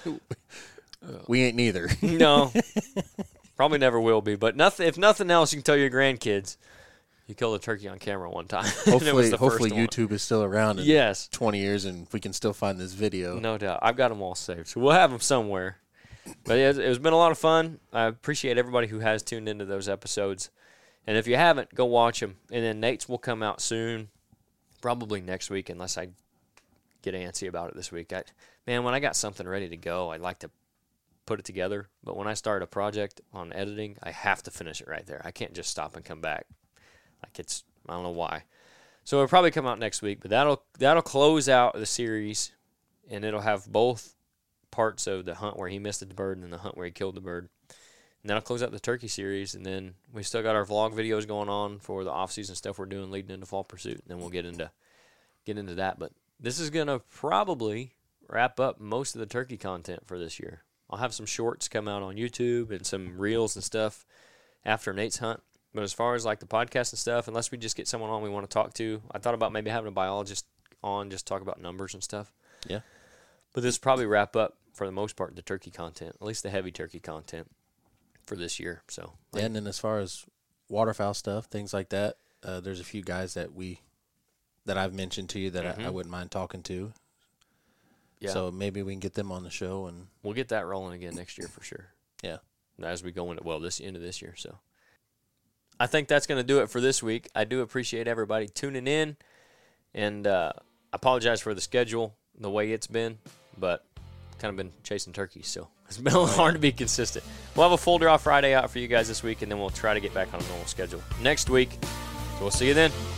We ain't neither. No. Probably never will be. But if nothing else, you can tell your grandkids you killed a turkey on camera one time. Hopefully YouTube is still around in 20 years and we can still find this video. No doubt. I've got them all saved. So we'll have them somewhere. But it's been a lot of fun. I appreciate everybody who has tuned into those episodes. And if you haven't, go watch them. And then Nate's will come out soon. Probably next week, unless I get antsy about it this week. When I got something ready to go, I'd like to put it together. But when I start a project on editing, I have to finish it right there. I can't just stop and come back. I don't know why. So it'll probably come out next week, but that'll close out the series, and it'll have both parts of the hunt where he missed the bird and the hunt where he killed the bird. And that'll close out the turkey series, and then we still got our vlog videos going on for the off-season stuff we're doing leading into fall pursuit, and then we'll get into that. But this is going to probably wrap up most of the turkey content for this year. I'll have some shorts come out on YouTube and some reels and stuff after Nate's hunt. But as far as like the podcast and stuff, unless we just get someone on we want to talk to, I thought about maybe having a biologist on just talk about numbers and stuff. Yeah. But this will probably wrap up, for the most part, the turkey content, at least the heavy turkey content for this year. So, and then as far as waterfowl stuff, things like that, there's a few guys that I've mentioned to you that I wouldn't mind talking to. Yeah. So maybe we can get them on the show, and we'll get that rolling again next year for sure. Yeah. As we go into this end of this year. So I think that's going to do it for this week. I do appreciate everybody tuning in, and I apologize for the schedule, the way it's been, but kind of been chasing turkeys, so it's been a little hard to be consistent. We'll have a full draw Friday out for you guys this week, and then we'll try to get back on a normal schedule next week. So we'll see you then.